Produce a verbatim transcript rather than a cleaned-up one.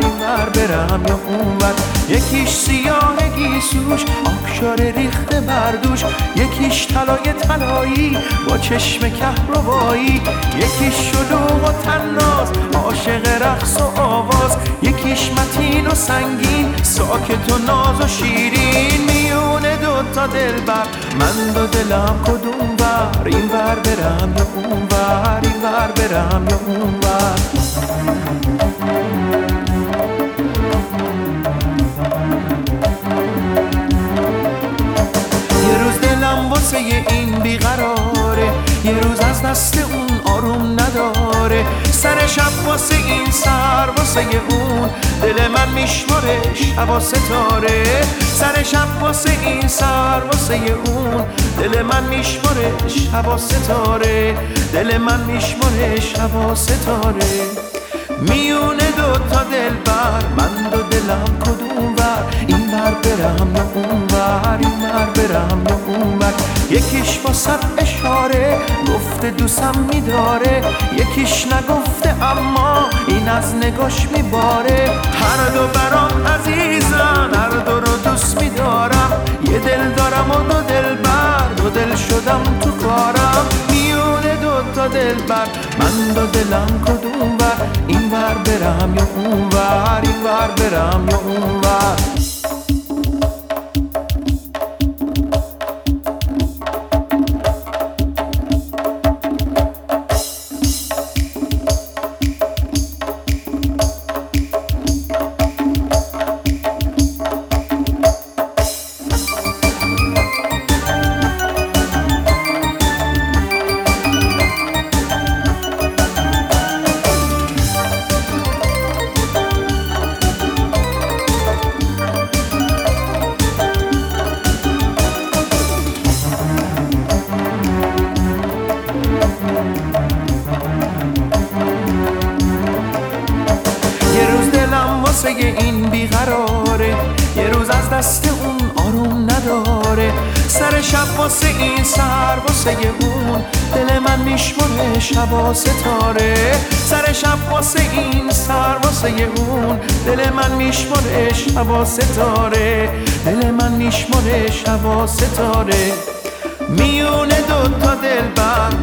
اینور برم یا اونور. یکیش سیاه گیسوش آبشار ریخته بردوش، یکیش طلای طلایی با چشم کهربایی، یکیش شلوغ و طناز عاشق رقص و آواز، یکیش متین و سنگین ساکت و ناز و شیرین. میونه دوتا دلبر من دو دلم کدوم ور، اینور برم یا اونور، اینور برم یا اونور. یه روز دلم واسه این بیقراره، یه روز از دست اون آروم نداره. سر شب واسه این سر واسه اون دل من میشماره شب و ستاره. سر شب واسه این سر واسه اون دل من میشماره شب و ستاره. دل من میشماره شب و ستاره. میونه دوتا دلبر من دو دلم کدوم ور، این ور برم یا اون ور، این ور برم یا اون ور. یکیش با سر اشاره گفته دوستم میداره، یکیش نگفته اما این از نگاش میباره. هر دو برام عزیزن، هر دو رو دوست میدارم. یه دل دارم و دو دل بر، دو دل شدم تو کارم. میونه دوتا دلبر من دو دلم کدوم ور، این ور برم یا اون ور، این ور برم یا اون ور. واسه این بیقراره، یه روز از دست اون آروم نداره. سر شب واسه این سر واسه اون دل من میشماره شب و ستاره. سر شب واسه این سر واسه اون دل من میشماره شب و ستاره. دل من میشماره شب و ستاره. میونه دوتا دلبر